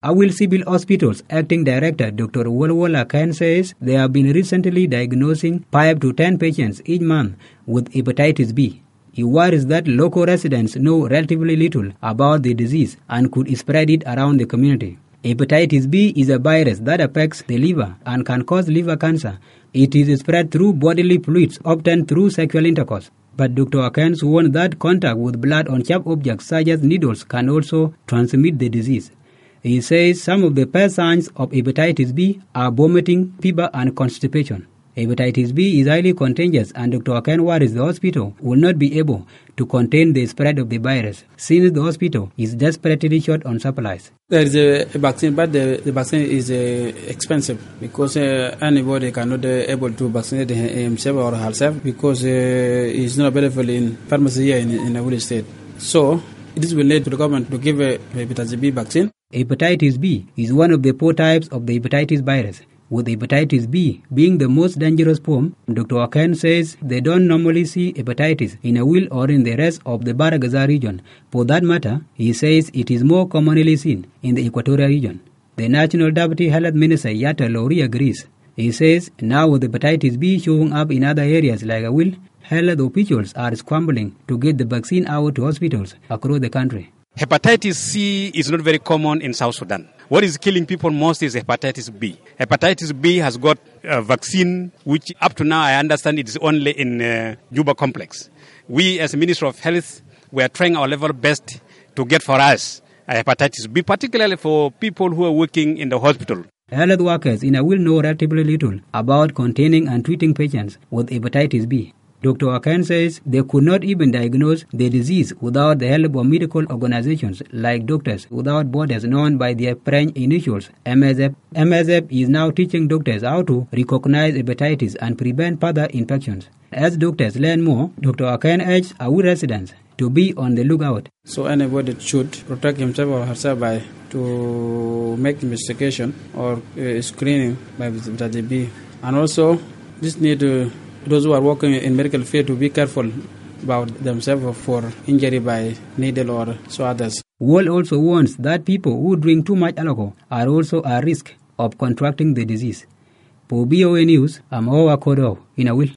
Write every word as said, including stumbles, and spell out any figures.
Awil Civil Hospital's acting director, Doctor Wolwola Khan, says they have been recently diagnosing five to ten patients each month with hepatitis B. He worries that local residents know relatively little about the disease and could spread it around the community. Hepatitis B is a virus that affects the liver and can cause liver cancer. It is spread through bodily fluids, often through sexual intercourse. But Doctor Akens warned that contact with blood on sharp objects such as needles can also transmit the disease. He says some of the first signs of hepatitis B are vomiting, fever, and constipation. Hepatitis B is highly contagious, and Doctor Aken worries the hospital will not be able to contain the spread of the virus, since the hospital is desperately short on supplies. There is a vaccine, but the, the vaccine is uh, expensive because uh, anybody cannot uh, able to vaccinate himself or herself because uh, it's not available in pharmacy here in, in Awil State. So this will lead to the government to give a hepatitis B vaccine. Hepatitis B is one of the four types of the hepatitis virus, with hepatitis B being the most dangerous form. Doctor Aken says they don't normally see hepatitis in Awil or in the rest of the Baragaza region. For that matter, he says it is more commonly seen in the Equatorial region. The National Deputy Health Minister Yatta Lori agrees. He says now with hepatitis B showing up in other areas like Awil, health officials are scrambling to get the vaccine out to hospitals across the country. Hepatitis C is not very common in South Sudan. What is killing people most is hepatitis B. Hepatitis B has got a vaccine, which up to now I understand it is only in uh, Juba complex. We as Ministry of Health, we are trying our level best to get for us a hepatitis B, particularly for people who are working in the hospital. Health workers in Awil know relatively little about containing and treating patients with hepatitis B. Doctor Aken says they could not even diagnose the disease without the help of medical organizations like Doctors Without Borders, known by their French initials M S F. M S F is now teaching doctors how to recognize hepatitis and prevent further infections. As doctors learn more, Doctor Aken urged Awil residents to be on the lookout. So anybody should protect himself or herself by to make investigation or uh, screening by hepatitis B. And also, this need to those who are working in medical field to be careful about themselves for injury by needle or so others. Wall also warns that people who drink too much alcohol are also at risk of contracting the disease. For B O A News, I'm Owa Kodo in Awil.